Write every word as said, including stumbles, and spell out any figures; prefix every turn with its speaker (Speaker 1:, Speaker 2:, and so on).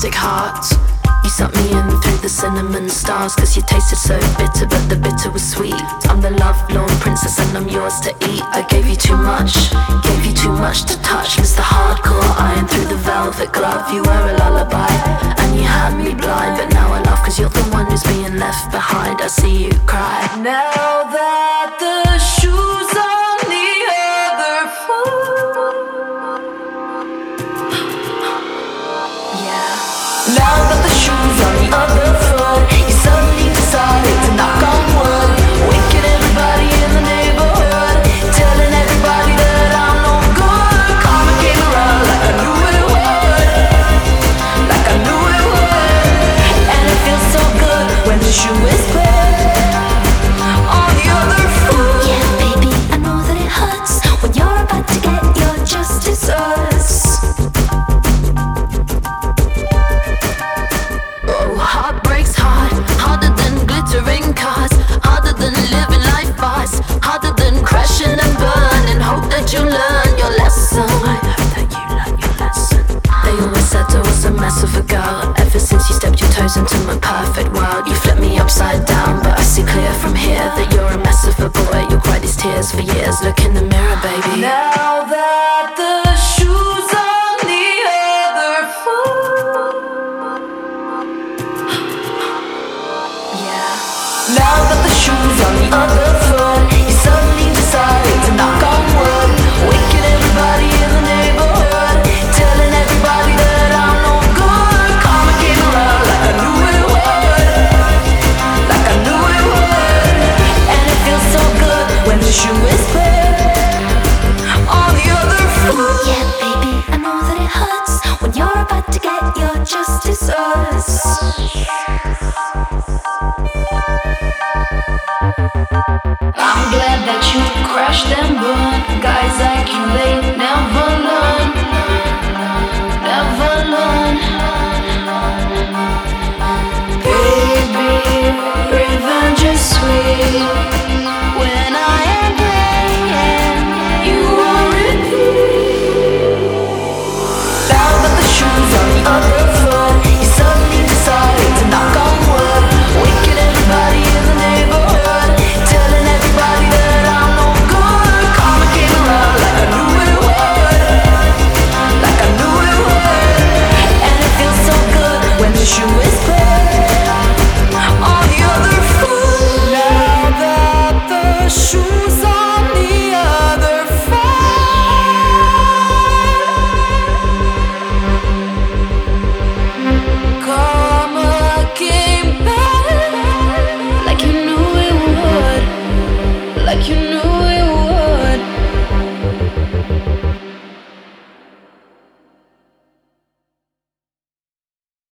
Speaker 1: plastic heart. You sucked me in through the cinnamon stars, cause you tasted so bitter, but the bitter was sweet. I'm the love-lorn princess and I'm yours to eat. I gave you too much, gave you too much to touch. Mister Hardcore iron through the velvet glove. You were a lullaby, and you had me blind. But now I laugh cause you're the one who's being left behind. I see you cry. Now that the shoes on the other foot, yeah. Now that the shoes on the other foot, you suddenly decided to knock on wood, waking everybody in the neighborhood, telling everybody that I'm no good. Karma came around like I knew it would, like I knew it would. And it feels so good when the shoe is put on the other foot. Yeah, baby, I know that it hurts when you're about to get your just desserts. Heart breaks hard, harder than glittering cars, harder than living life fast, harder than crashing and burn, and hope that you learn your lesson. I hope that you learn your lesson. They always said I was a mess of a girl. Ever since you stepped your toes into my perfect world, you flipped me upside down, but I see clear from here that you're a mess of a boy. You'll cry these tears for years. Look in the mirror, baby. Now that the shoes on the other foot, now that the shoes on the other foot, you suddenly decided to knock on wood, waking everybody in the neighborhood, telling everybody that I'm no good. Karma came around like I knew it would, like I knew it would. And it feels so good when the shoe is put on the other foot. Yeah, baby, I know that it hurts when you're about to get your just desserts. I'm glad that you crashed and burned. Guys like you, they never learn.